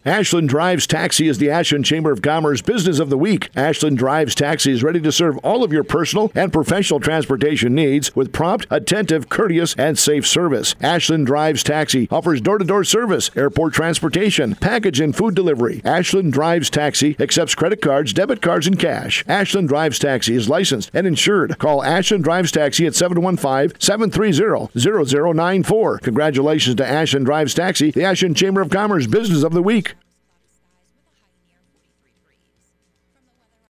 Ashland Drives Taxi is the Ashland Chamber of Commerce Business of the Week. Ashland Drives Taxi is ready to serve all of your personal and professional transportation needs with prompt, attentive, courteous, and safe service. Ashland Drives Taxi offers door-to-door service, airport transportation, package and food delivery. Ashland Drives Taxi accepts credit cards, debit cards, and cash. Ashland Drives Taxi is licensed and insured. Call Ashland Drives Taxi at 715-730-0094. Congratulations to Ashland Drives Taxi, the Ashland Chamber of Commerce Business of the Week.